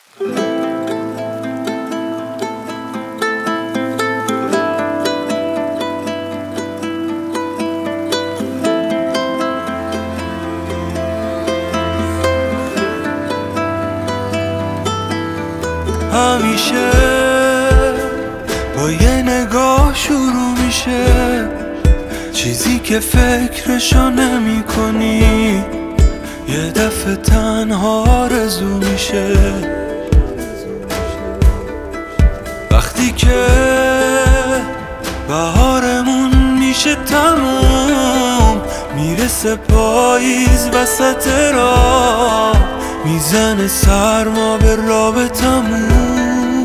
همیشه با یه نگاه شروع میشه، چیزی که فکرشو نمی کنی یه دفعه تنها آرزو میشه. وقتی که بهارمون میشه تموم، میرسه پاییز وسط راه، میزنه سرما به رابطمون.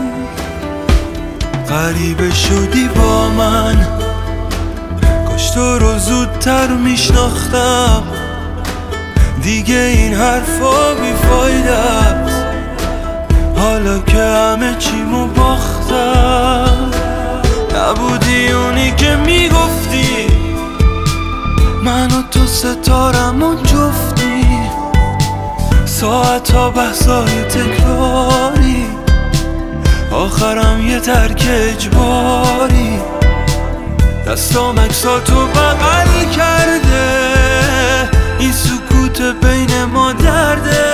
غریبه شدی با من، کاش تو رو زودتر میشناختم. دیگه این حرفا بیفایده است، حالا که همه چیمو باختم. نبودی اونی که میگفتی من و تو ستارم و جفتی، ساعت ها بحثای تکراری، آخرم یه ترک اجباری. دستام عکساتو بغل کرده، این سکوت بین ما درده،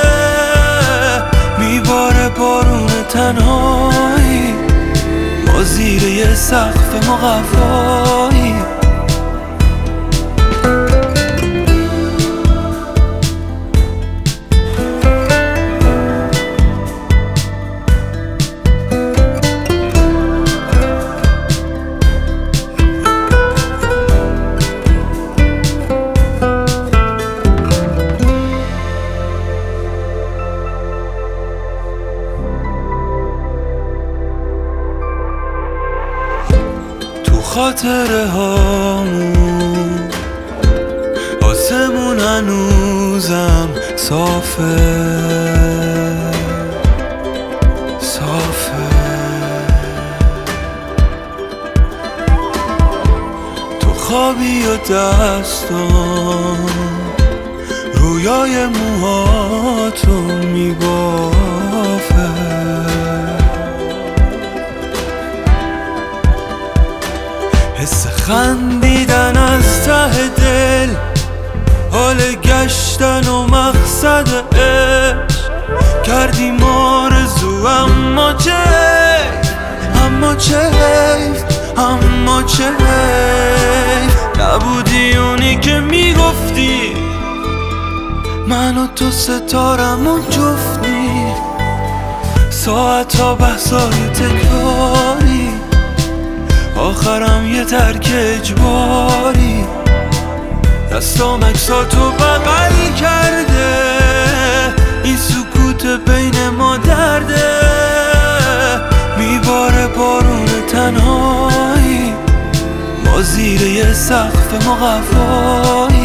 میباره بارون تنهایی، ما زیر یه سقف مقفایی. خاطره هامون آسمون هنوزم صافه صافه. تو خوابی و دستام رویای موهاتو میبافه، حس خندیدن از ته دل، حال گشتن و مقصد عشق، کردیم آرزو اما چه حیف، اما چه حیف، اما چه حیف. نبودی اونی که میگفتی من و تو ستارم و جفتی، ساعت ها بحثای تکراری، آخرم یه ترک اجباری. دستام عکساتو بغل کرده، این سکوت بین ما درده، میباره بارون تنهایی، ما زیر یه سقف مقفایی.